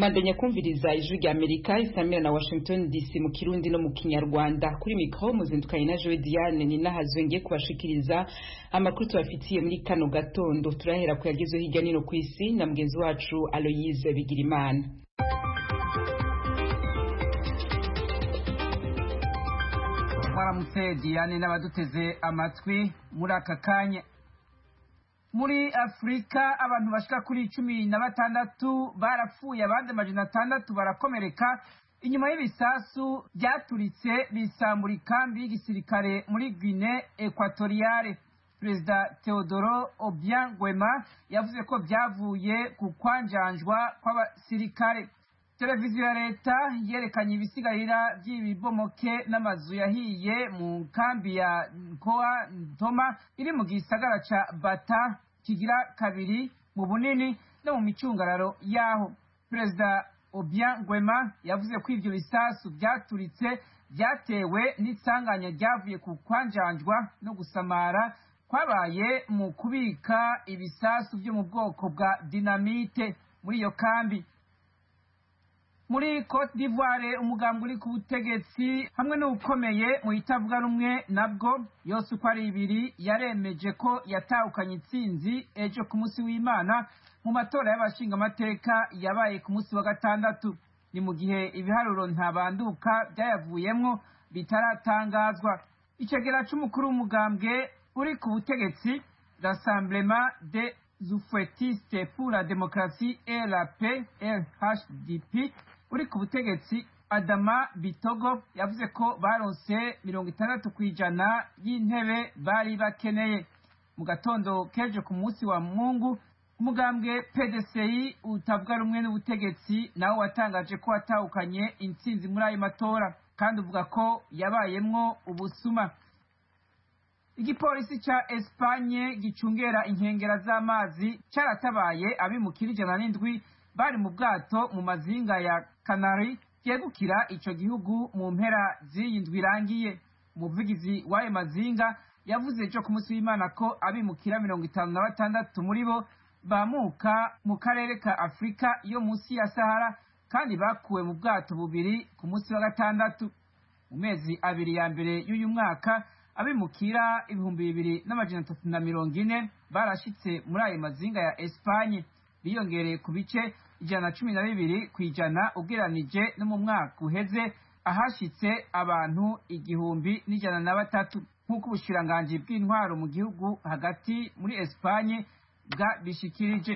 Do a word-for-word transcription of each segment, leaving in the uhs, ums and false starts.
Mandanya kumviriza ijwi rya Amerika isamira na Washington D C mu Kirundi no mu Kinyarwanda. Kuri mikro muzindukanye na Joe Diane ni nahazwe ngiye kubashikiriza amakuru tubafitiye muri kano gatondo. Turahera ku yagize hirya nino ku isi na mugenzi wacu Aloyize Bigirimana. Mwaramutse Diane n'abaduteze amatwi muri aka kanya. Muri Afrika abantu bashika kuri cumi na batandatu barapfuye, abandi amajana atandatu barakomereka inyuma y'ibisasu byaturitse bisambura ikambi y'igisirikare muri Guinée Equatoriale. Perezida Teodoro Obiang Nguema yavuze ko byavuye ku kwanjanjwa kw'abasirikare. Televiziyo ya leta yerekanye ibisigarira by'ibibomoke n'amazu yahiye mu kambi ya Nkoa Ntoma iri mu gisagara ca Bata kigira kabiri mu bunini no mu micungararo yaho. Perezida Obiang Nguema yavuze ko ivyo bisasu byaturitse byatewe n'itsanganya ryavuye ku kwanjanjwa no gusamara kwabaye mu kubika ibisasu byo mu bwoko bwa dinamite muri iyo kambi. Muri Cote d'Ivoire umugambi uri ku butegetsi hamwe n'ukomeye mu itavuga rumwe nabwo yose uko ari ibiri yaremeje ko yatahukanye intsinzi ejo ku munsi w'Imana mu matora y'abashinga amateka yabaye ku munsi wa gatandatu. Ni mu gihe ibiharuro ntabanduka byayavuyemwo bitaratangazwa. Icegera c'umukuru w'umugambwe uri ku butegetsi Rassemblement des Oufouettistes pour la démocratie et la paix R H D P uri ku butegetsi Adama Bitogo yavuze ko baronse mirongo itandatu kw'ijana y'intebe bari bakeneye. Mu gatondo kejo ku munsi wa Mungu umugambwe P D C I utavuga rumwe n'ubutegetsi nawo watangaje ko watahukanye intsinzi muri ayo matora kandi uvuga ko yabayemwo ubusuma. Igipolisi ca Espanye gicungera inkengera z'amazi caratabaye abimukira ijana n'indwi bari mu bwato mu mazinga ya Canary yegukira ico gihugu mu mpera z'iyi ndwi irangiye. Umuvugizi w'ayo mazinga yavuze ejo ku munsi w'Imana ko abimukira mirongo itanu na batandatu muri bo bamuka mu karere ka Afrika yo munsi ya Sahara kandi bakuwe mu bwato bubiri ku munsi wa gatandatu. Mu mezi abiri ya mbere y'uyu mwaka abimukira ibihumbi bibiri n'amajana atatu na mirongo ine barashitse muri ayo mazinga ya Espanye, biyongereye ku bice ijana na cumi na bibiri kw'ijana ugereranije no mu mwaka uheze ahashitse abantu igihumbi n'ijana na batatu nk'uko ubushikiranganji bw'intwaro mu gihugu hagati muri Espanye bwabishikirije.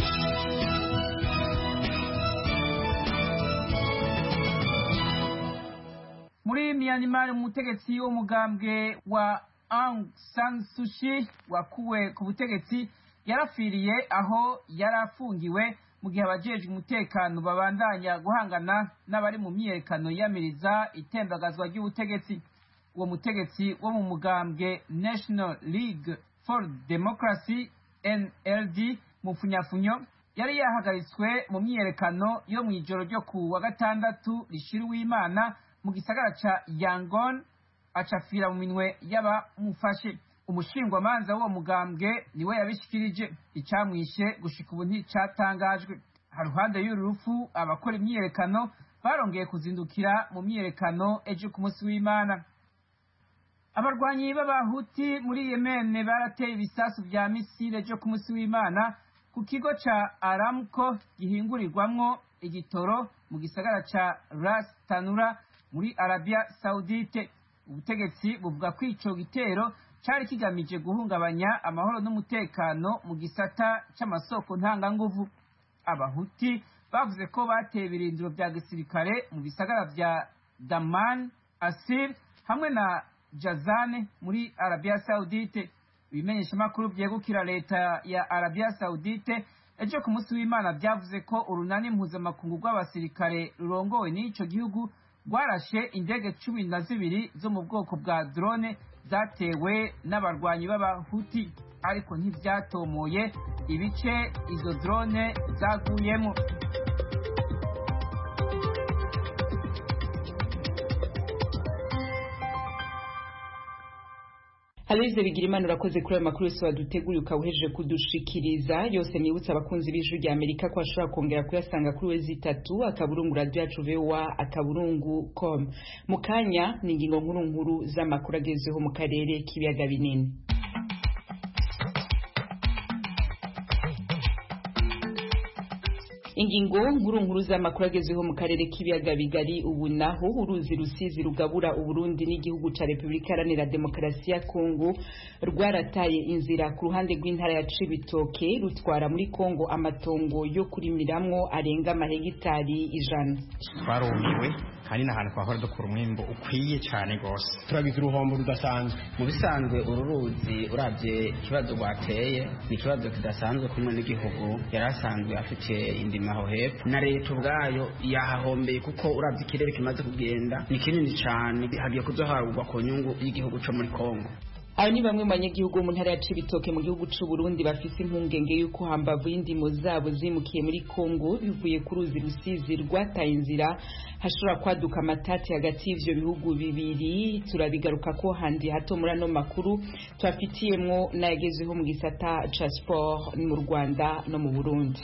Muri Myanmar umutegetsi w'umugambwe wa Aung San Suu Kyi wakuwe ku butegetsi yarafiriye aho yarafungiwe mu gihe abajejwe umutekano babandanya guhangana n'abari mu myiyerekano yamiriza itembagazwa ry'ubutegetsi. Uwo mutegetsi wo mu mugambwe National League for Democracy N L D mu funyafunyo yari yahagaritswe mu myiyerekano yo mu ijoro ryo ku wa gatandatu rishira uw'Imana mu gisagara ca Yangon acafira mu minwe y'abamufashe. Umushingwamanza w'uwo mugambwe niwe yabishikirije. Icamwishe gushika ubu nticatangajwe. Haruhande y'urufu abakora imyiyerekano barongeye kuzindukira mu myiyerekano ejo ku munsi w'Imana. Abarwanyi b'abahuti muri Yemen barateye ibisasu vya misile ejo ku munsi w'Imana ku kigo ca Aramco gihingurirwamwo igitoro mu gisagara ca Ras Tanura muri Arabia Saudite. Ubutegetsi buvuga ko ico gitero cari kigamije guhungabanya amahoro n'umutekano mu gisata c'amasoko ntanganguvu. Abahuti bavuze ko bateye ibirindiro vya gisirikare mu bisagara vya Daman, Asir hamwe na Jazane muri Arabia Saudite. Ibimenyesha makuru vyegukira leta ya Arabia Saudite ejo ku munsi w'Imana vyavuze ko urunani mpuzamakungu rw'abasirikare rurongowe n'ico gihugu rwarashe indege cumi na zibiri zo mu bwoko bwa drone zatewe n'abarwanyi b'abahuti, ariko ntivyatomoye ibice izo drone zaguyemo. Aloise Bigirimana urakoze kuri ayo makuru yose waduteguriye ukawuhejeje kudushikiriza yose nibutsa abakunzi b'ijwi rya Amerika ko bashobora kongera kuyasanga kuri wezi itatu akaburungu radio yacu voa akaburungu com. Mu kanya ni ingingo nkuru nkuru z'amakuru agezeho mu karere k'ibiyaga binini. Ingingo nkuru nkuru z'amakuru agezeho mu karere k'ibiyaga bigari ubu naho uruzi rusizi rugabura Uburundi n'igihugu ca Republika Iharanira Demokarasi ya Kongo rwarataye inzira ku ruhande rw'intara ya Cibitoke rutwara muri Kongo amatongo yo kurimiramwo arenga amahegitari ijana. Twarumiwe kandi nahantu twahora dukura umwimbo ukwiye cyane gose. Turabize uruhombo rudasanzwe. Mu bisanzwe uru ruzi uravye ikibazo rwateye ni ikibazo kidasanzwe kumwe n'igihugu yarasanzwe afite indi aho hepfo na leta ubwayo yahahombeye kuko uravye ikirere kimaze kugenda ni kinini cyane hagiye kuzoharugwa ku nyungu y'igihugu cyo muri Kongo. Aba ni bamwe mu banyagihugu mu ntara ya Cibitoke mu gihugu c'u Burundi bafise impungenge yuko hambavu y'indimo zabo zimukiye muri Kongo bivuye ku ruzi rusizi rwataye inzira hashobora kwaduka amatati hagati y'ivyo bihugu bibiri. Turabigaruka ko handi hato muri ano makuru twafitiyemwo nayagezeho mu gisata ca sport mu Rwanda no mu Burundi.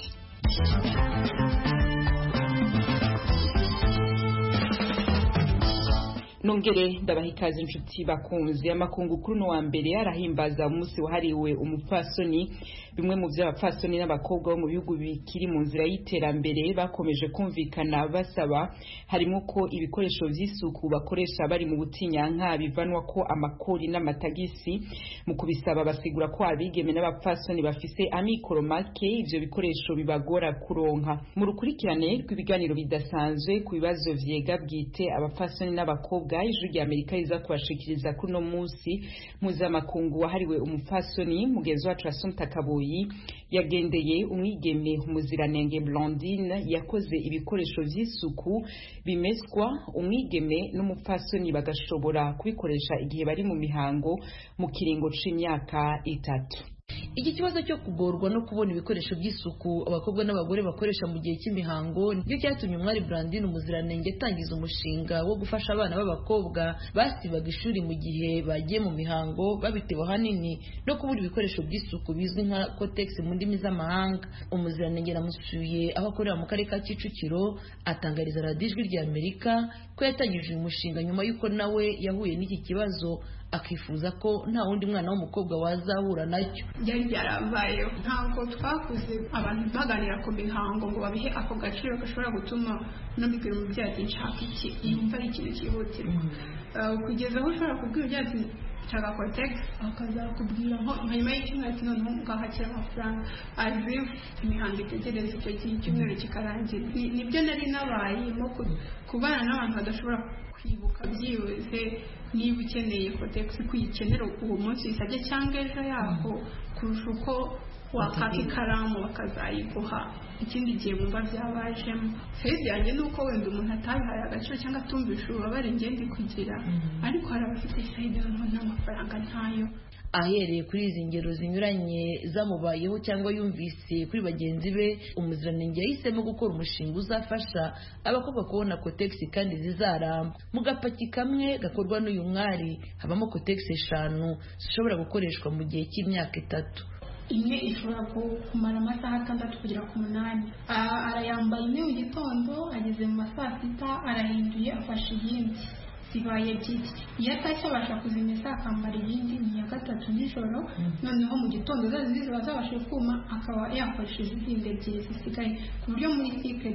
Nongere ndabahikaze inshuti bakunze amakungu kuri no wa mbere arahimbaza umunsi wahariwe umupfasoni. Bimwe mu vy'abapfasoni n'abakobwa bo mu bihugu bikiri mu nzira y'iterambere bakomeje kumvikana basaba harimo ko ibikoresho vy'isuku bakoresha bari mu butinyanka bivanwa ko amakori n'amatagisi. Mu kubisaba basigura ko abigeme n'abapfasoni bafise amikoro make ivyo bikoresho bibagora kuronka. Mu rukurikirane rw'ibiganiro bidasanzwe ku bibazo vyega bwite abapfasoni n'abakobwa ijwi rya Amerika riza kubashikiriza kuri no munsi mpuzamakungu wahariwe umupfasoni. Mugenzi wacu Assumpta Kaboyi yagendeye umwigeme umuziranenge Blondine yakoze ibikoresho vy'isuku bimeswa umwigeme n'umupfasoni bagashobora kubikoresha igihe bari mu mihango mu kiringo c'imyaka itatu. Iki kibazo cyo kugorwa no kubona ibikoresho by'isuku abakobwa n'abagore bakoresha mu gihe cy'imihango nibyo cyatumye umwari Brandine umuziranenge atangiza umushinga wo gufasha abana b'abakobwa basibaga ishuri mu gihe bagiye mu mihango babitewe hanini no kubura ibikoresho by'isuku bizwi nka Cotex mu ndimi z'amahanga. Umuziranenge namusuye aho akorera mu karere ka Kicukiro atangariza Radio Ijwi rya Amerika ko yatangije uyu mushinga nyuma y'uko nawe yahuye n'iki kibazo akifuza ko nta wundi mwana w'umukobwa wazahura nacyo. Byari byarambayeho ntabwo twakuze abantu baganira ku mihango ngo babihe ako gaciro gashobora gutuma nabibwira umubyeyi ati nshaka iki yumva ari ikintu cyihutirwa kugeza aho ushobora kubwira umubyeyi ati nshaka Cotex akazakubwira nko nyuma y'icyumweru ati noneho ngahakira amafaranga azi imihango itegereza icyo gihe icyumweru kikarangira. Nibyo nari nabayemo kubana n'abantu badashobora kwibuka byibuze niba ukeneye Cotex kuyikenera uwo munsi isabye cyangwa ejo yaho kurusha uko wakaka ikaramu bakazayiguha ikindi gihe bumva byabajemo. Fezi yanjye ni uko wenda umuntu atabihaye agaciro cyangwa atumvisha ububabare ngende kugira ariko hari abafite sayidi noneho n'amafaranga ntayo. Ahereye kuri izi ngero zinyuranye zamubayeho cyangwa yumvise kuri bagenzi be, umuziranenge yahisemo gukora umushinga uzafasha abakobwa kubona Cotex kandi zizaramba. Mu gapaki kamwe gakorwa n'uyu mwari habamo Cotex eshanu zishobora gukoreshwa mu gihe cy'imyaka itatu. Imwe ishobora kumara amasaha atandatu kugera ku munani. Arayambaye imwe mu gitondo ageze mu masaa sita arahinduye afashe iyindi zibaye ebyiri. Iyo atashye abasha kuzimesa akambara ibindi ni iya gatatu nijoro noneho mu gitondo zazi ziba zabashe kuma akaba yakoresheje izindi ebyiri zisigaye ku buryo muri cycle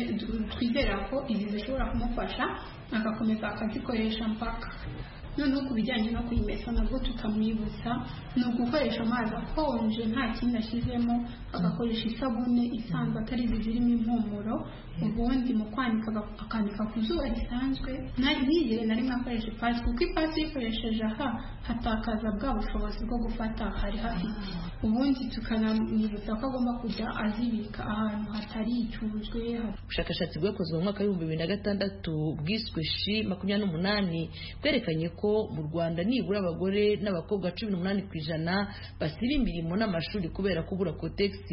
twizera ko izi zishobora kumufasha agakomeza akazikoresha mpaka. Noneho ku bijyanye no kuyimesa nabwo tukamwibutsa ni ugukoresha amazi akonje nta kindi ashyizemo agakoresha isabune isanzwe atari zirimo impumuro ubundi mu kwanika akanika ku zuba risanzwe ntiyigere na rimwe akoresha ipasi kuko ipasi yikoresheje aha hatakaza bwa bushobozi bwo gufata hari hafite. Ubundi tukanamwibutsa ko agomba kujya azibika ahantu hatari icuzwe. Ubushakashatsi bwakozwe mu mwaka w'ibihumbi bibiri na gatandatu bwiswe shi makumyabiri n'umunani bwerekanye ko mu Rwanda nibura abagore n'abakobwa cumi n'umunani ku ijana basiba imirimo n'amashuri kubera kubura Cotex.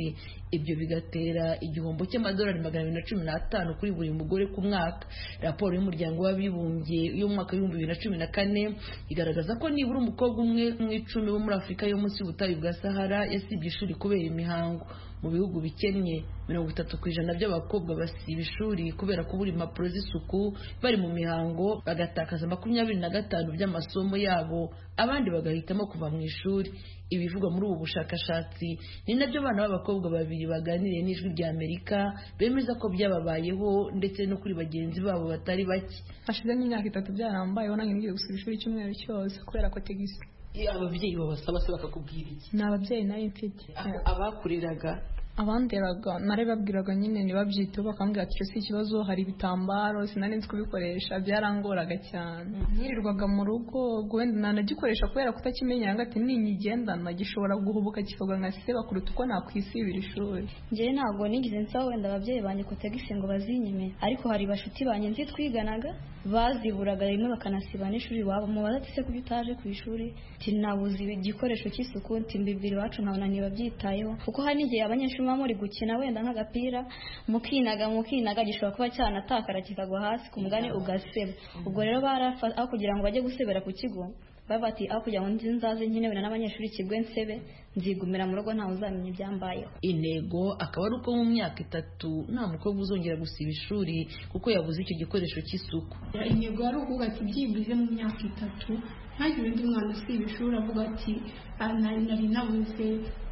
ibyo bigatera igihombo cy'amadolari magana abiri na cumi n'atanu kuri buri mugore ku mwaka. Raporo y'umuryango w'abibumbye yo mu mwaka w'ibihumbi bibiri na cumi na kane igaragaza ko nibura umukobwa umwe mu icumi wo muri Afurika yo munsi y'ubutayu bwa Sahara yasibye ishuri kubera imihango. Mu bihugu bikennye mirongo itatu ku ijana by'abakobwa basiba ishuri kubera kubura impapuro z'isuku bari mu mihango, bagatakaza makumyabiri na gatanu by'amasomo yabo, abandi bagahitamo kuva mu ishuri. Ibivugwa muri ubu bushakashatsi ni nabyo abana b'abakobwa babiri baganiriye n'Ijwi rya Amerika bemeza ko byababayeho ndetse no kuri bagenzi babo batari bake. Hashize n'imyaka itatu byarambayeho nange ngiye gusiba ishuri icyumweru cyose kubera ko tegisi. Ababyeyi babasaba se bakakubwira iki? Ni ababyeyi nari mfite. Abakuriraga abanderaga narebabwiraga nyine nibabyiteho bakambwira ati si ikibazo, hari ibitambaro sinari nzi kubikoresha, byarangoraga cyane. Nirirwaga mu rugo gwenda nanagikoresha kubera kutakimenya ngati ninyigendana gishobora guhubuka kikavuga nka seba kuruta uko nakwisibira ishuri. Ngewe ntabwo nigize nsaho wenda ababyeyi banjye ko tegisi ngo bazinyime, ariko hari bashuti banjye nzi twiganaga baziburaga rimwe bakanasiba n'ishuri wabo mubaza ati se kuki utaje ku ishuri, ati nabuze igikoresho cy'isuku, ati mbibwira iwacu nkabona ntibabyitayeho, kuko hari n'igihe abanyeshuri baba muri gukina wenda nk'agapira mukinaga mukinaga gishobora kuba cyanatakara kikagwa hasi ku mugani ugaseba. Ubwo rero barafata aho kugira ngo bajye gusebera ku kigo babati aho kugira ngo nzaze nyine wenda n'abanyeshuri kigwe nsebe nzigumira mu rugo ntawe uzamenya ibyambayeho. Intego akaba ari uko mu myaka itatu nta mukobwa uzongera gusiba ishuri kuko yabuze icyo gikoresho cy'isuku. Intego ari ukuvuga ati byibuze mu myaka itatu ntagire undi mwana usiba ishuri avuga ati nari nabuze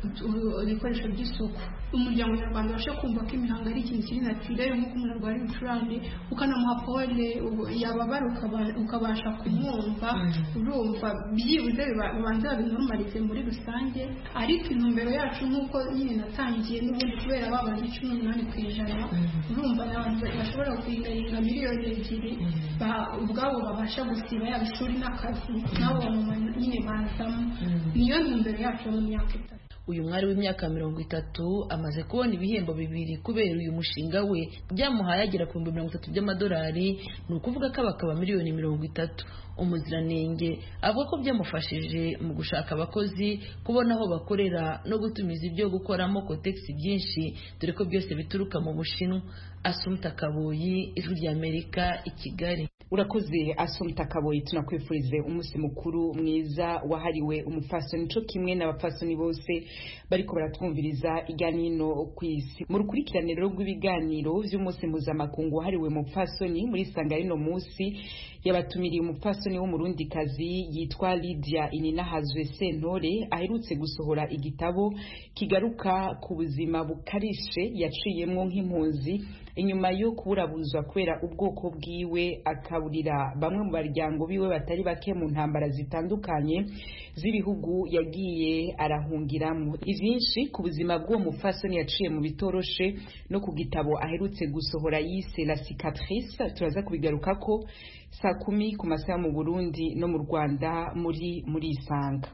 ibikoresho by'isuku. Umuryango nyarwanda ubashe kumva ko imihango ari ikintu kiri naturere nk'uko umuntu arwara ibicurane ukanamuha pole yababara ukabasha kumwumva, urumva byibuze bibanza babinormalize muri rusange. Ariko intumbero yacu nk'uko nyine natangiye n'ubundi kubera babanze cumi n'umunani ku ijana urumva n'abantu bashobora kuringaringa miliyoni ebyiri ubwabo babasha gusiba yaba ishuri n'akazi nabo nyine bazamo. Niyo ntumbero yacu mu myaka itatu. Uyu mwari w'imyaka mirongo itatu amaze kubona ibihembo bibiri kubera uyu mushinga we, byamuhaye agera ku bihumbi mirongo itatu by'amadolari, ni ukuvuga ko abakaba miliyoni mirongo itatu. Umuziranenge avuga ko byamufashije mu gushaka abakozi, kubona aho bakorera no gutumiza ibyo gukoramo kotegisi byinshi, dore ko byose bituruka mu Bushinwa. Asumta Kaboyi, Ijwi rya Amerika, i Kigali. Urakoze Asumta Kaboyi, tunakwifurize umunsi mukuru mwiza wahariwe umupfasoni cyo kimwe n'abapfasoni bose bariko baratwumviriza irya nino ku isi. Mu rukurikiraniro rw'ibiganiro by'umunsi mpuzamakungu wahariwe umupfasoni muri Sangarino munsi yabatumiriye umupfasoni w'umurundikazi yitwa Lydia Ininahazwe Sentore aherutse gusohora igitabo kigaruka ku buzima bukarishe yaciyemwo nk'impunzi inyuma yo kuburabuzwa kubera ubwoko bwiwe, akaburira bamwe mu baryango biwe batari bake mu ntambara zitandukanye z'ibihugu yagiye arahungiramo. Ivyinshi ku buzima bw'uwo mupfasoni yaciye mu bitoroshe no ku gitabo aherutse gusohora yise La Cicatrice, turaza kubigaruka ko saa kumi ku masaha mu Burundi no mu Rwanda muri muri Isanga.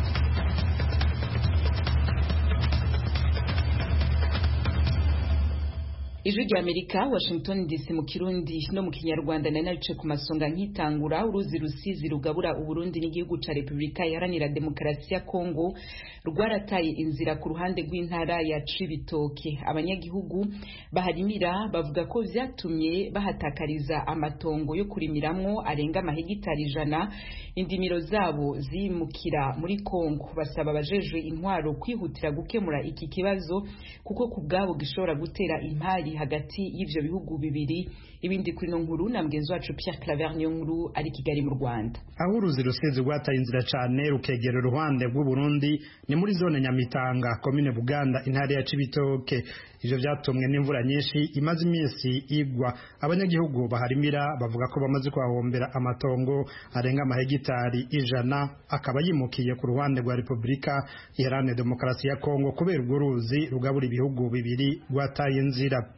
Ijwi rya Amerika, Washington D C mu Kirundi no mu Kinyarwanda. Na narice ku masonga nkitangura, uruzi Rusizi rugabura Uburundi n'igihugu ca Republika Iharanira Demokarasi ya Kongo rwarataye inzira ku ruhande rw'intara ya Cibitoke. Abanyagihugu baharimira bavuga ko vyatumye bahatakariza amatongo yo kurimiramwo arenga amahegitari ijana, indimiro zabo zimukira muri Kongo. Basaba abajejwe intwaro kwihutira gukemura iki kibazo kuko ku bwabo gishobora gutera impari hagati y'ivyo bihugu bibiri. Ibindi kuri no nkuru na mgenzi wacu Pierre Claver niyo nkuru ari Kigali mu Rwanda. Aho uruzi Rusizi rwataye inzira cane rukegera uruhande rw'u Burundi ni muri zone Nyamitanga, komine Buganda, intara ya Cibitoke. Ivyo vyatumwe n'imvura nyinshi imaze iminsi igwa. Abanyagihugu baharimira bavuga ko bamaze kwahombera amatongo arenga amahegitari ijana, akaba yimukiye ku ruhande rwa Republika Iharanira Demokarasi ya Kongo kubera urwo ruzi rugabura ibihugu bibiri rwataye inzira.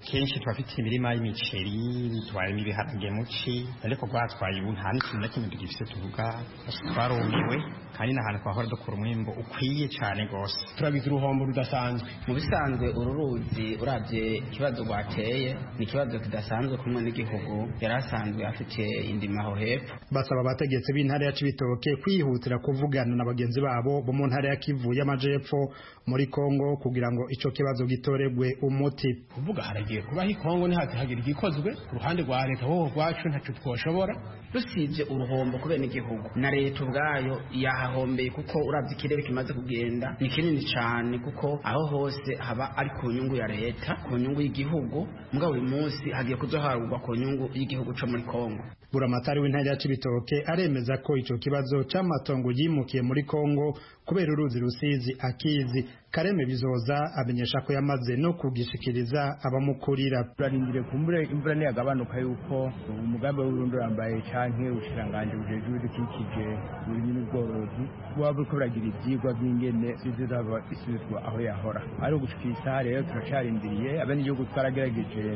kenshi twafite imirima y'imiceri twarimo ibiharage muci ariko rwatwaye ubu nta n'ikintu na kimwe tugifite tuvuga twarumiwe kandi n'ahantu twahora dukura umwimbo ukwiye cyane rwose turabizi uruhombo rudasanzwe mu bisanzwe uru ruzi urabye ikibazo rwateye ni ikibazo kidasanzwe kumwe n'igihugu yari asanzwe afite indima aho hepfo. Basaba abategetsi b'intara ya Cibitoke kwihutira kuvugana na bagenzi babo bo mu ntara ya Kivu y'Amajepfo muri Kongo kugira ngo ico kibazo gitoregwe umuti. Kuvuga haragiye kubaho Kongo ntihati hagira igikozwe ku ruhande rwa leta ho rwacu ntacu twoshobora rusije uruhombo kubera n'igihugu na leta ubwayo yahahombeye kuko uravye ikirere kimaze kugenda ni kinini cyane kuko aho hose haba ari ku nyungu ya leta ku nyungu y'igihugu mugabo uyu munsi hagiye kuzoharugwa ku nyungu y'igihugu cyo muri Kongo. Buramatari w'intara ya Cibitoke aremeza ko ico kibazo c'amatongo yimukiye muri Kongo kubera uruzi Rusizi akizi. Kareme Bizoza amenyesha ko yamaze no kugishikiriza abamukurira. Turarindire kumbure imvura ne yagabanuka yuko umugambi w'urundo yambaye canke ushiranganje ujeje udukikije muri n'ubworozi waba ko baragira ivyigwa by'ingene sizaba isubizwa aho yahora. Ari ugushikisa rero turacarindiriye abene igihugu twaragerageje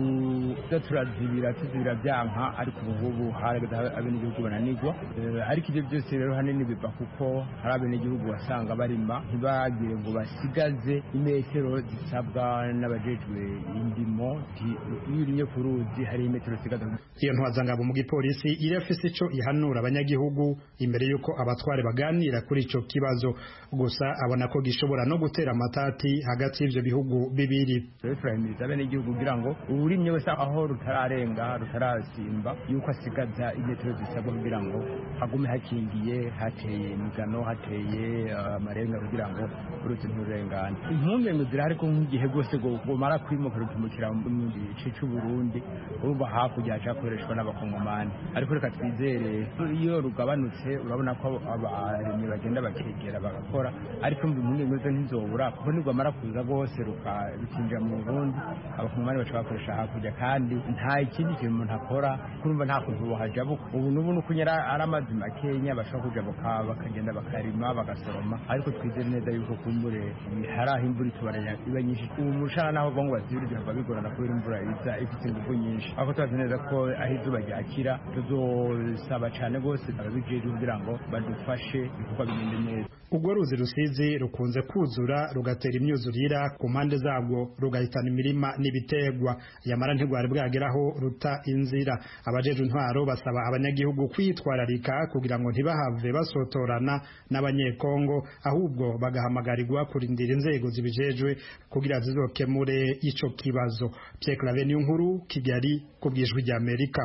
ku turazibira tuzibira byanka ariko ubu harageze abene igihugu bananigwa ariko ibyo byose rero hanini biva kuko hari abene igihugu wasanga barima ntibagire ngo basigaze imetero zisabwa n'abajejwe indimo y'urinye kuruzi hari imetero sigaza. Iyo ntwazangabo mu gipolisi irafise ico ihanura abanyagihugu imbere yuko abatware baganira kuri ico kibazo gusa abona ko gishobora no gutera amatati hagati y'ivyo bihugu bibiri. Rero turahimiriza abene igihugu kugira ngo uburimye wese aho rutararenga rutarasimba yuko asigaza imetero zisabwa kugira ngo hagume hakingiye hateye imigano hateye amarenga kugira ngo uruti nturengane. Impungenge zirahari ko nk'igihe rwose gomara kwimuka rutumukira mu gice cy'u Burundi urumva hakurya cyakoreshwa n'abakongomani ariko reka twizere iyo rugabanutse urabona ko abaremye bagenda bakegera bagakora ariko mu impungenge zo ntizobura kuko nigwamara kuza rwose rukinjira mu Burundi abakongomani baca bakoresha hakurya kandi nta ikindi kintu umuntu akora kurumva nta kuntu bohajabuka ubu n'ubu nukunyara ari amazi makenya bashobora kujabuka bakagenda bakarima bagasoroma ariko twizere neza yuko kumbure hari aho imvura itubaranya iba nyinshi ubu mushana naho bongo bazibirije hava bigorana kubera imvura iza ifite ingufu nyinshi ariko tubazi neza ko aho izuba ryakira tuzosaba cyane rwose ababijeje kugira ngo badufashe ibikorwa bigende neza. Ubwo ruzi Rusizi rukunze kuzura rugatera imyuzurira ku mpande zabwo rugahitana imirima n'ibitegwa yamara ntigwari bwageraho ruta inzira. Abajeje intwaro basaba abanyagihugu kwitwararika kugira ngo ntibahave basotorana n'abanyekongo ahubwo bagahamagarirwa kurindira inzego zibijejwe kugira zizokemure ico kibazo. Pierre Claver Niyonkuru, Kigali, ku bw'ijwi rya Amerika.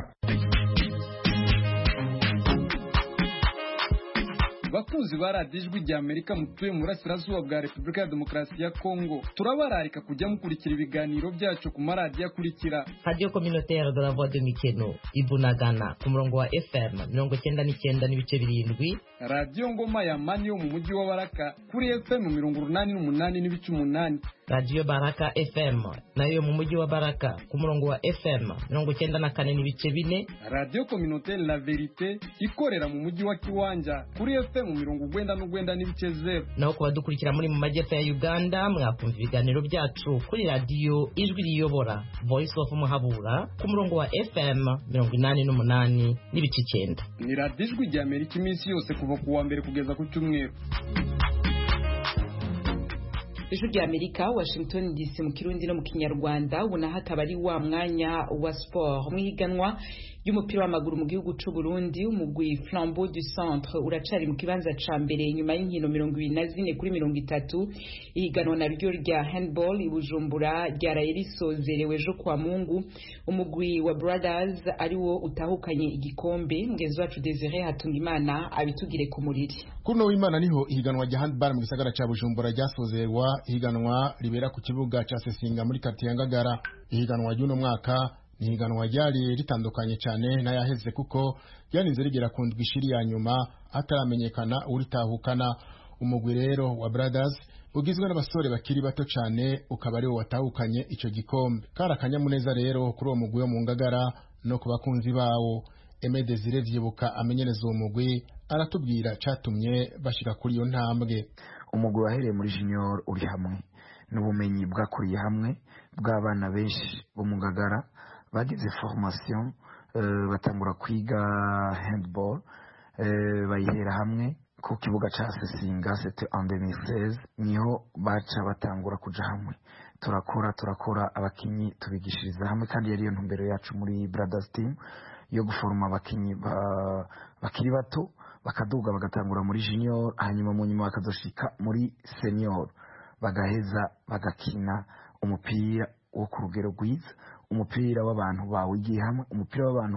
Bakunzi baradijwi rya Amerika mutuye mu burasirazuba bwa Repubulika ya Demokarasi ya Kongo turabararika kujya mukurikira ibiganiro byacu ku maradiyo akurikira Radio Communautaire de la Voix de Mikeno Ibunagana ku murongo wa F M mirongo icyenda n'icyenda n'ibice birindwi, Radio Ngoma ya Mani yo mu mujyi wa Baraka kuri F M mirongo urunani n'umunani n'ibice umunani, Radio Baraka F M nayo mu mujyi wa Baraka ku murongo wa F M mirongo icyenda na kane n'ibice bine, Radio Communautaire La Verite ikorera mu mujyi wa Kiwanja kuri F M mirongo ugwenda n'ugwenda n'ibice zero. Naho kubadukurikira muri mu majyepfo ya Uganda mwakumva ibiganiro byacu kuri radio Ijwi Riyobora Voice of Muhabura ku murongo wa F M mirongo inani n'umunani n'ibice icyenda. Ni Radio Ijwi rya Amerika iminsi yose kuva ku wa mbere kugeza ku cyumweru. Ijwi rya Amerika Washington D C mu Kirundi no mu Kinyarwanda ubona hakaba ari wa mwanya wa sport mwiganwa y'umupira w'amaguru mu gihugu c'u Burundi umugwi Flambeau du Centre uracari mu kibanza ca mbere nyuma y'inkino mirongo ibiri na zine kuri mirongo itatu. Ihiganwa naryo rya handball ibujumbura ryaraye risozerewe jo kwa Mungu umugwi wa Brothers ari wo utahukanye igikombe. Mugenzi wacu Desire Hatungimana abitugire ku muriri. Kuno w'Imana niho ihiganwa rya handball mu gisagara ca Bujumbura ryasozerwa. Ihiganwa ribera ku kibuga ca Sesinga muri quartier Ngagara. Ihiganwa ry'uno mwaka ni ihiganwa ryari ritandukanye cyane n'ayaheze kuko ryaninze rigera ku ndwi ishiri ya nyuma ataramenyekana uritahukana. Umugwi rero wa Brothers ugizwe n'abasore bakiri bato cyane ukaba ari wo watahukanye ico gikombe. Kara kanyamuneza rero kuri uwo mugwi wo mu Ngagara no ku bakunzi bawo. Aimé Désiré Vyibuka amenyereza uwo mugwi aratubwira catumye bashika kuri iyo ntambwe. Umugwi wahereye muri junior uri hamwe n'ubumenyi bwakuriye hamwe bw'abana benshi bo mu Ngagara bagize formation batangura kwiga handball bayihera hamwe ku kibuga ca Sesinga c'était en deux mille seize niho baca batangura kuja hamwe turakora turakora abakinyi tubigishiriza hamwe kandi yari yo ntumbero yacu muri Brothers Team yo guforma abakinyi bakiri bato bakaduga bagatangura muri junior hanyuma mu nyuma bakazoshika muri senior bagaheza bagakina umupira wo ku rugero rwiza umupira w'abantu bawigiye hamwe umupira w'abantu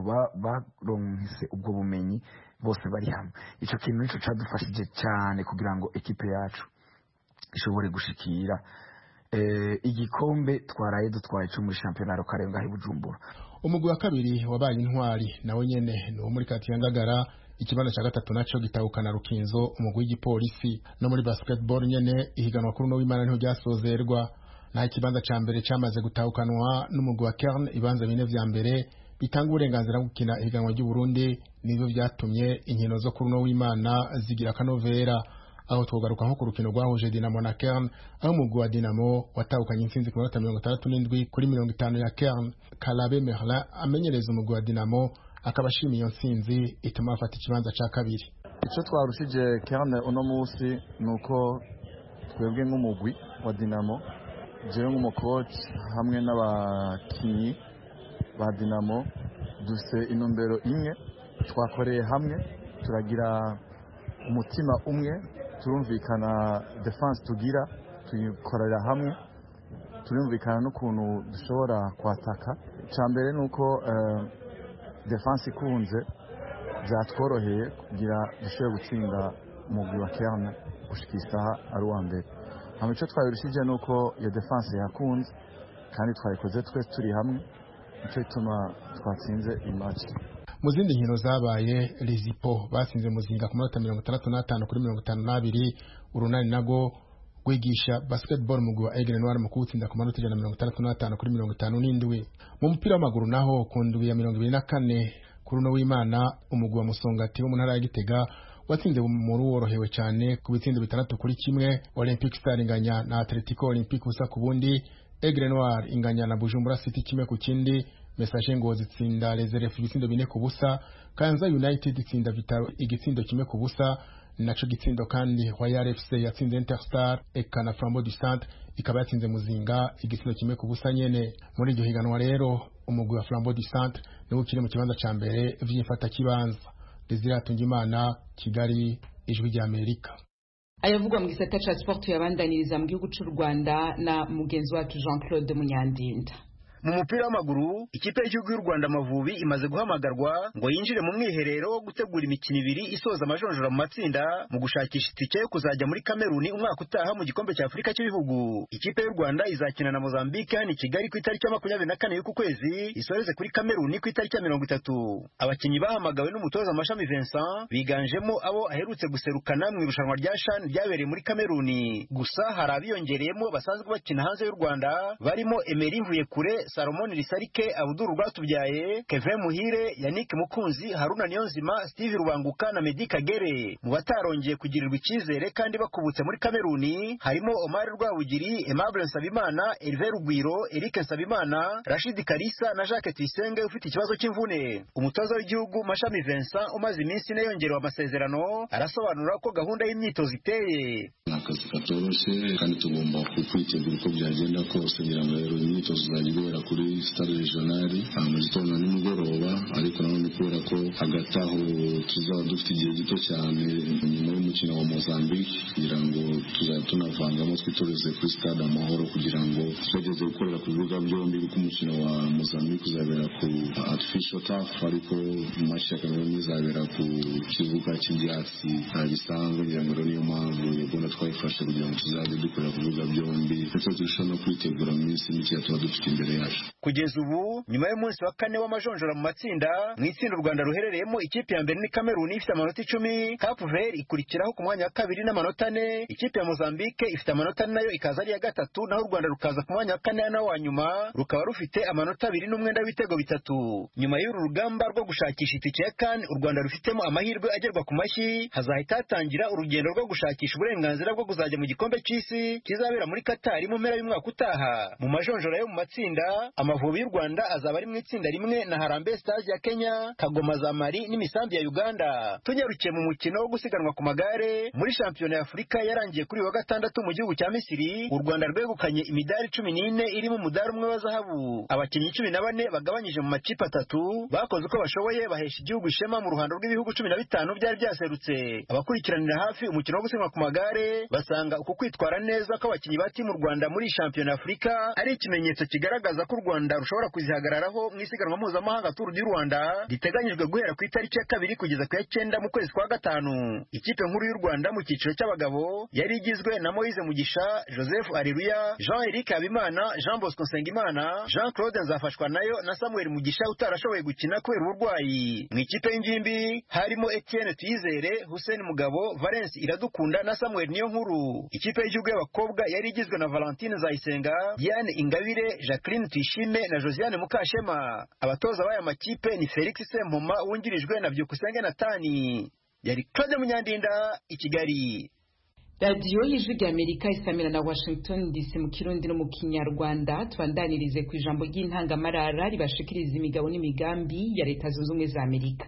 baronse ubwo bumenyi bose bari hamwe ico kintu nico cadufashije cyane kugira ngo ekipe yacu ishobore gushikira eh, igikombe twaraye dutwaye cyo muri championnat lokale ngaho Bujumbura. Umugwi wa kabiri wabaye intwari nawe nyene no muri Katiyangagara ikibanza cya gatatu naco gitahukana Rukinzo umugwi w'igipolisi no muri basketball nyene ihiganwa kuri no w'Imana niho ryasozerwa na ikibanza ca mbere cyamaze gutahukanwa n'umugwi wa Kern ibanza bine vya mbere bitanga uburenganzira bwo gukina ihiganwa ry'u Burundi nivyo byatumye inkino zo kuri no w'Imana zigira kanovera aho twogaruka nko ku rukino rwahuje Dinamo na Kern aho umugwi wa Dinamo watahukanye intsinzi ku minota mirongo itandatu n'indwi kuri mirongo itanu ya Kern. Kalabe Merlin amenyereza umugwi wa Dinamo akabashimiye iyo ntsinzi ituma afata ikibanza ca kabiri. Ico twarushije Kern uno munsi nuko twebwe nk'umugwi wa Dinamo jewe nk'umucoach hamwe n'abakinyi ba Dinamo dufise intumbero imwe twakoreye hamwe turagira umutima umwe turumvikana defense tugira tuyikorera hamwe turumvikana n'ukuntu dushobora kwataka cyambere nuko uh, defense ikunze byatworoheye kugira dushobore gutsinda umugwi wa Kern gushikisa ari uwa mbere hamwe cyo twabirushije nuko iyo defense yakunze kandi twayikoze twese turi hamwe nicyo ituma twatsinze imatch. Mu zindi nkino zabaye Lizipo basinze Muzinga ku minota mirongo itandatu n'atanu kuri mirongo itanu n'abiri urunani nago gwigisha basketball mugwi wa Aigle Noir mu kutsinda ku minota ijana na mirongo itandatu n'atanu kuri mirongo itanu n'indwi. Mu mupira w'amaguru naho ku ndwi ya mirongo ibiri na kane kuri no w'Imana umugwi wa Musongati wo mu ntara ya Gitega watsinze mu ruworohewe cyane ku bitsindo bitandatu kuri kimwe. Olympic Star inganya na Atletico Olympique usa ku bundi. Aigle Noir inganya na Bujumbura City kimwe ku kindi. Message ngo zitsinda Reserve ibitsindo bine ku busa. Kanza United itsinda Vitaro igitsindo kimwe ku busa. Naco gitsindo kandi Royal F C yatsinze Interstar eka na Flambeau du Centre ikaba yatsinze Muzinga igitsindo kimwe ku busa nyene. Muri iryo higanwa rero umugwi wa Flambeau du Centre niwo ukiri mu kibanza ca mbere vy'imfata kibanza. Desire Tungimana, Kigali, Ijwi rya Amerika. Ayavugwa mu gisata ca sport yabandaniriza mu gihugu c'u Rwanda na mugenzi wacu Jean-Claude Munyandinda. Mu mupira w'amaguru ikipe y'igihugu y'u Rwanda Amavubi imaze guhamagarwa ngo yinjire mu mwiherero wo gutegura imikino ibiri isoza amajonjora mu matsinda mu gushakisha itike yo kuzajya muri Kameruni umwaka utaha mu gikombe cya Afurika cy'ibihugu. Ikipe y'u Rwanda izakina na Mozambique hano i Kigali ku itariki ya makumyabiri na kane y'uku kwezi isoreze kuri Kameruni ku itariki ya mirongo itatu. Abakinnyi bahamagawe n'umutoza Mashami Vincent biganjemo abo aherutse guserukana mu irushanwa rya CHAN ryabereye muri Kameruni. Gusa hari abiyongereyemo basanzwe bakina hanze y'u Rwanda barimo Emery Mvuyekure, Salomon Risarike, Abdul Rwatubyaye, Kevin Muhire, Yannick Mukunzi, Haruna Niyonzima, Steve Rubanguka na Medi Kagere. Mu batarongeye kugirirwa icyizere kandi bakubutse muri Kameruni harimo Omar Rwabugiri, Aimable Nsabimana, Hervé Rugwiro, Eric Nsabimana, Rashid Kalisa na Jacques Tuyisenge ufite ikibazo cy'imvune. Umutoza w'igihugu Mashami Vincent umaze iminsi ine yongerewe amasezerano arasobanura ko gahunda y'imyitozo iteye. Akazi katoroshye kandi tugomba kwitegura uko byagenda kose kugira ngo rero imyitozo izagibera kuri stade regionali mu gitondo nimugoroba, ariko nanone kubera ko hagati aho tuzaba dufite igihe gito cyane nyuma y'umukino wa Mozambique kugira ngo tuzaba tunavangamo twitoreze kuri stade Amahoro kugira ngo tugeze gukorera ku bibuga byombi kuko umukino wa Mozambique uzabera ku artificial turf ariko match ya Cameroon izabera ku kibuga cy'ibyatsi bisanzwe kugira ngo niyo mpamvu yabona twayifashe kugira ngo tuzabe dukorera ku bibuga byombi ndetse turushaho no kwitegura mu minsi mike tuba dufite imbere yacu. kugeza ubu nyuma y'umunsi wa kane w'amajonjora mu matsinda mu itsinda u Rwanda ruherereyemo ikipe ya mbere ni Cameroon ifite amanota icumi, Cape Verde ikurikiraho ku mwanya wa kabiri n'amanota ane, ikipe ya Mozambique ifite amanota nayo ikaza ari iya gatatu, naho u Rwanda rukaza ku mwanya wa kane na wa nyuma rukaba rufite amanota abiri n'umwenda w'ibitego bitatu. Nyuma y'uru rugamba rwo gushakisha itike ya CAN u Rwanda rufitemo amahirwe agerwa ku mashyi, hazahita hatangira urugendo rwo gushakisha uburenganzira bwo kuzajya mu gikombe cy'isi kizabera muri Qatar mu mpera y'umwaka utaha. Mu majonjora yo mu matsinda Amavubi y'u Rwanda azaba ari mu itsinda rimwe na Harambee Stars ya Kenya, Kagoma za Mali n'imisambi ya Uganda. Tunyarukiye mu mukino wo gusiganwa ku magare muri shampiyona ya Afurika yarangiye kuri wa gatandatu mu gihugu cya Misiri, u Rwanda rwegukanye imidari cumi n'ine irimo umudari umwe wa zahabu. Abakinnyi cumi na bane bagabanyije mu makipe atatu bakoze uko bashoboye bahesha igihugu ishema mu ruhando rw'ibihugu cumi na bitanu byari byaserutse. Abakurikiranira hafi umukino wo gusiganwa ku magare basanga uku kwitwara neza kw'abakinnyi ba timu Rwanda muri shampiyona ya Afurika ari ikimenyetso kigaragaza ko u Rwanda rushobora kuzihagararaho mu isiganwa mpuzamahanga Tour du Rwanda riteganyijwe guhera ku itariki ya kabiri kugeza ku ya cyenda mu kwezi kwa gatanu. Ikipe nkuru y'u Rwanda mu cyiciro cy'abagabo yari igizwe na Moise Mugisha, Joseph Areruya, Jean-Eric Habimana, Jean Bosco Nsengimana, Jean Claude Nzafashwa nayo na Samuel Mugisha utarashoboye gukina kubera uburwayi. Mu ikipe y'ingimbi harimo Etienne Tuyizere, Hussein Mugabo, Valence Iradukunda na Samuel Niyonkuru. Ikipe y'igihugu y'abakobwa yari igizwe na Valentine Zayisenga, Diane Ingabire, Jacqueline Tuyishime na Josiane Mukashema. Abatoza b'aya makipe ni Felix Sempoma wungirijwe na Byukusenge Natani. Yari Claude Munyandinda i Kigali. radiyo y'ijwi ry'Amerika isamira na Washington D C mu Kirundi no mu Kinyarwanda. Tubandanirize ku ijambo ry'intangamarara ribashikiriza imigabo n'imigambi ya Leta Zunze Ubumwe za Amerika.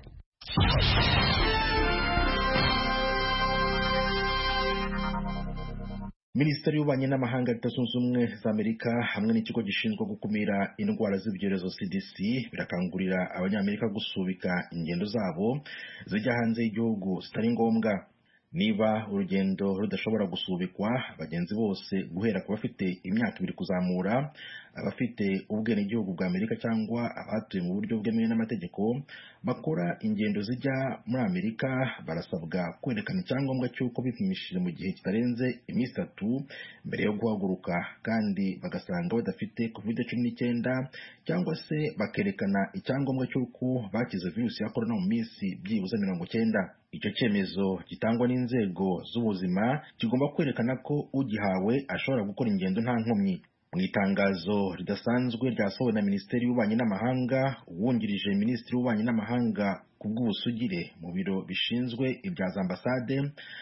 Minisiteri y'Ububanyi n'Amahanga ya Leta Zunze Ubumwe za Amerika hamwe n'ikigo gishinzwe gukumira indwara z'ibyorezo C D C birakangurira abanyamerika gusubika ingendo zabo zijya hanze y'igihugu zitari ngombwa. Niba urugendo rudashobora gusubikwa, abagenzi bose guhera ku bafite imyaka ibiri kuzamura, abafite ubwenegihugu bwa Amerika cyangwa abatuye mu buryo bwemewe n'amategeko bakora ingendo zijya muri Amerika barasabwa kwerekana icyangombwa cy'uko bipimishije mu gihe kitarenze iminsi itatu mbere yo guhaguruka, kandi bagasanga badafite covid cumi n'icyenda cyangwa se bakerekana icyangombwa cy'uko bakize virusi ya corona mu minsi byibuze mirongo icyenda. Icyo cyemezo gitangwa n'inzego z'ubuzima kigomba kwerekana ko ugihawe ashobora gukora ingendo nta nkomyi. Mu itangazo ridasanzwe ryasohowe na Minisiteri y'Ububanyi n'Amahanga, uwungirije Minisitiri w'Ububanyi n'Amahanga ku bw'ubusugire mu biro bishinzwe ibya ambasade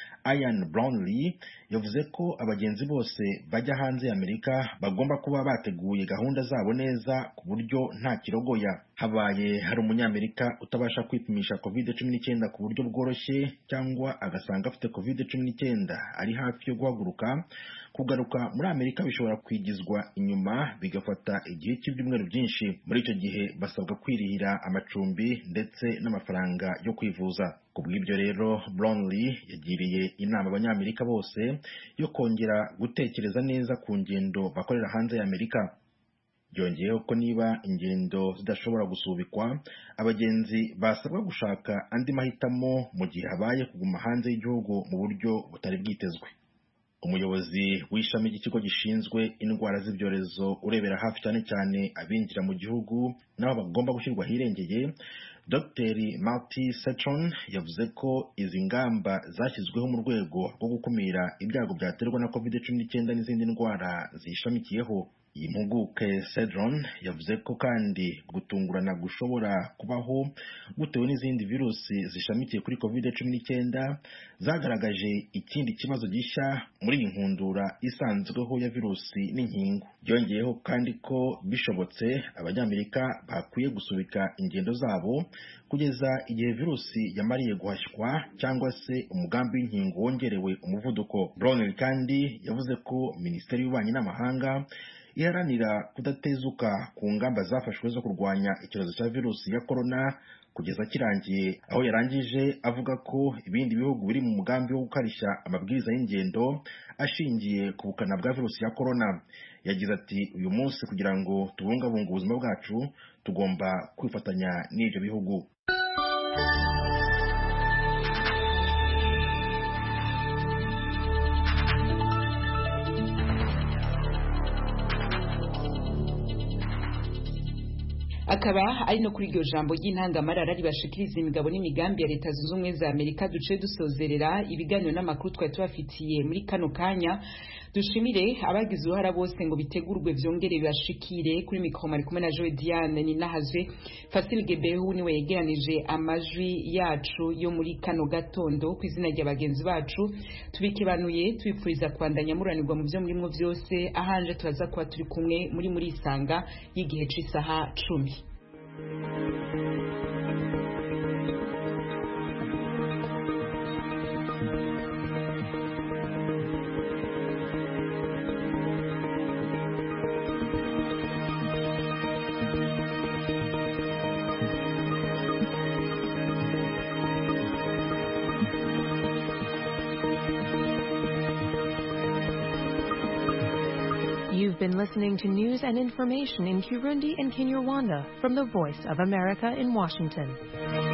Ian Brownlee yavuze ko abagenzi bose bajya hanze ya Amerika bagomba kuba bateguye gahunda zabo neza ku buryo nta kirogoya. Habaye hari umunyamerika utabasha kwipimisha covid cumi n'icyenda ku buryo bworoshye cyangwa agasanga afite covid cumi n'icyenda ari hafi yo guhaguruka, kugaruka muri Amerika bishobora kwigizwa inyuma bigafata igihe cy'ibyumweru byinshi. Muri icyo gihe basabwa kwirihira amacumbi ndetse n'amafaranga yo kwivuza. Ku bw'ibyo rero Brownlee yagiriye inama abanyamerika bose yo kongera gutekereza neza ku ngendo bakorera hanze ya Amerika. Byongeyeho ko niba ingendo zidashobora gusubikwa, abagenzi basabwa gushaka andi mahitamo mu gihe habaye kuguma hanze y'igihugu mu buryo butari bwitezwe. Umuyobozi w'ishami ry'ikigo gishinzwe indwara z'ibyorezo urebera hafi cyane cyane abinjira mu gihugu n'abo bagomba gushyirwa hirengeye, Doctor Marty Cetron yavuze ko izi ngamba zashyizweho mu rwego rwo gukumira ibyago byaterwa na covid cumi n'icyenda n'izindi ndwara zishamikiyeho. Iyi mpuguke Cedron yavuze ko kandi gutungurana gushobora kubaho gutewe n'izindi virusi zishamikiye kuri covid cumi n'icyenda zagaragaje ikindi kibazo gishya muri iyi nkundura isanzweho ya virusi n'inkingo. Byongeyeho kandi ko bishobotse abanyamerika bakwiye gusubika ingendo zabo kugeza igihe virusi yamariye guhashywa cyangwa se umugambi w'inkingo wongerewe umuvuduko. Brown kandi yavuze ko Minisiteri y'Ububanyi n'Amahanga iharanira kudatezuka ku ngamba zafashwe zo kurwanya icyorezo cya virusi ya corona kugeza kirangiye, aho yarangije avuga ko ibindi bihugu biri mu mugambi wo gukarishya amabwiriza y'ingendo ashingiye ku bukana bwa virusi ya corona. Yagize ati uyu munsi kugira ngo tubungabunge ubuzima bwacu tugomba kwifatanya n'ibyo bihugu. akaba ari no kuri iryo jambo ry'intangamarara ribashikiriza imigabo n'imigambi ya leta zunze ubumwe za Amerika duce dusozerera ibiganiro n'amakuru twari tubafitiye muri kano kanya. Dushimire abagize uruhara bose ngo bitegurwe vyongere bibashikire. Kuri mikoro mari kumwe na Joe Diane ni nahazwe. Fasil Gebehu niwe yegeranije amajwi yacu yo muri kano gatondo ku izina rya bagenzi bacu tubikibanuye tubipfuriza kwandanya muranirwa mu byo murimo byose. Ahanje turaza kuba turi kumwe muri muri isanga y'igihe c'isaha cumi. You've been listening to news and information in Kirundi and Kinyarwanda from the Voice of America in Washington.